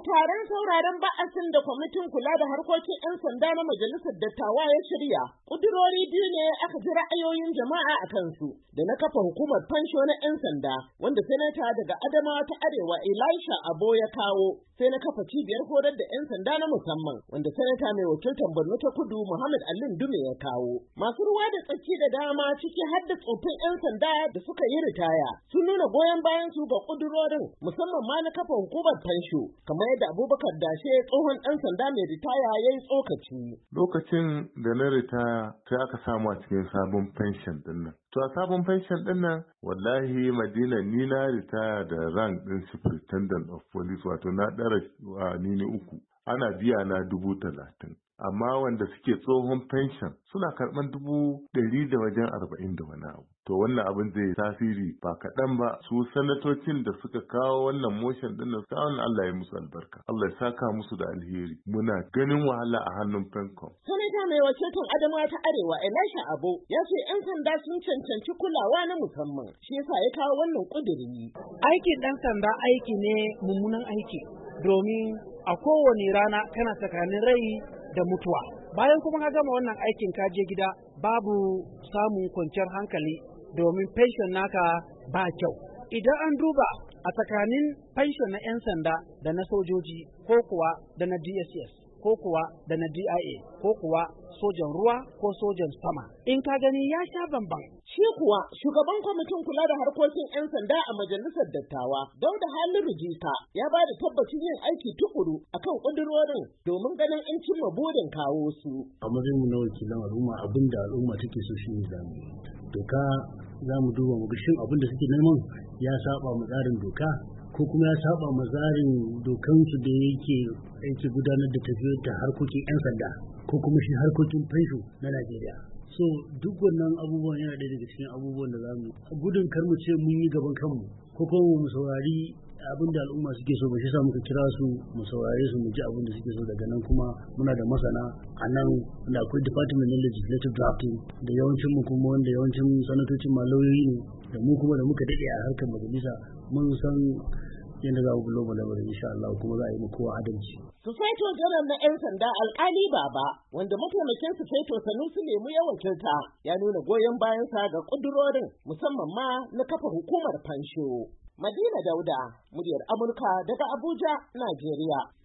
taron sauraron ba'asin da kwamitin kula da harkokin 'yan sanda na majalisar dattawa ya shirya, ƙudurori biyu ne aka ji ra'ayoyin jama'a a kansu, da na kafa hukumar fansho na 'yan sanda, wanda sanata daga Adamawa ta Arewa Elisha Abo ya kawo, sai na kafa cibiyar horar da 'yan sanda na musamman, wanda sanata mai wakiltar Borno ta Kudu Muhammad Alin Dume ya kawo. Masu ruwa da tsaki da dama ciki har da tsofin 'yan sanda da suka yi ritaya, sun nuna goyon bayan su ga ƙudurorin, musamman ma na kafa hukumar fansho, kamar yadda Abubakar Dashe tsohon ɗan sanda mai ritaya ya yi tsokaci. Lokacin da na ritaya sai aka samu a cikin sabon fenshon ɗin nan. To a sabon fenshon ɗin nan wallahi Madina ni na ritaya da rank ɗin Superintendent of Police, wato na ɗara ni 3. Ana biya na 30,000. Amma wanda suke tsohon pension suna karɓan 100 da wajen 40 da wani abu. To wannan abin zai tasiri ba kaɗan ba. Su sanatocin da suka kawo wannan motion ɗin nan, kawon Allah ya musu albarka. Allah ya saka musu da alheri. Muna ganin wahala a hannun Pencom. Sanata mai wakiltar Adamawa ta Arewa Elisha Abo ya ce 'yan sanda sun cancanci kulawa na musamman. Shi yasa ya kawo wannan ƙuduri. Aikin ɗan sanda aiki ne mummunan aiki, domin a kowane rana kana tsakanin rai da mutuwa. Bayan kuma ka gama wannan aikin ka je gida, babu samun kwanciyar hankali domin pension naka ba kyau. Idan an duba a tsakanin pension na 'yan sanda da na sojoji, ko kuwa da na DSS, ko kuwa da na DIA, ko kuwa sojan ruwa ko sojan sama, in ka gani ya sha bamban. Shi kuwa shugaban kwamitin kula da harkokin 'yan sanda a majalisar dattawa, Dauda Haliru Jika, ya ba da tabbacin yin aiki tukuru akan ƙudurorin domin ganin in cimma burin kawo su. A matsayin mu na wakilan al'umma, abin da al'umma take so shi ne zamu. Doka za mu duba mu ga shin abin da suke neman ya saba mu tsarin doka, ko kuma ya saba ma tsarin dokansu da yake gudanar da tafiyar da harkokin 'yan sanda, ko kuma shi harkokin fansho na Najeriya. So duk wannan abubuwan yana ɗaya daga cikin abubuwan da za mu gudun kar mu ce mun yi gaban kanmu, ko kuma mu saurari abin da al'umma suke so, ba shi sa muka kira su mu saurare su mu ji abin da suke so. Daga nan kuma muna da masana a nan da akwai department na legislative drafting, da yawancin mu kuma wanda yawancin sanatocin ma lauyoyi ne, da mu kuma da muka daɗe a harkar majalisa mun san yadda za mu bulo mu lamarin, insha Allah kuma za a yi mu kowa adalci. Sufeto Janar na 'yan sanda Alƙali Baba, wanda mataimakin Sufeto Sanusi Lemu ya wakilta, ya nuna goyon bayansa ga ƙudurorin, musamman ma na kafa hukumar fansho. Madina Dauda, muryar Amurka daga Abuja, Najeriya.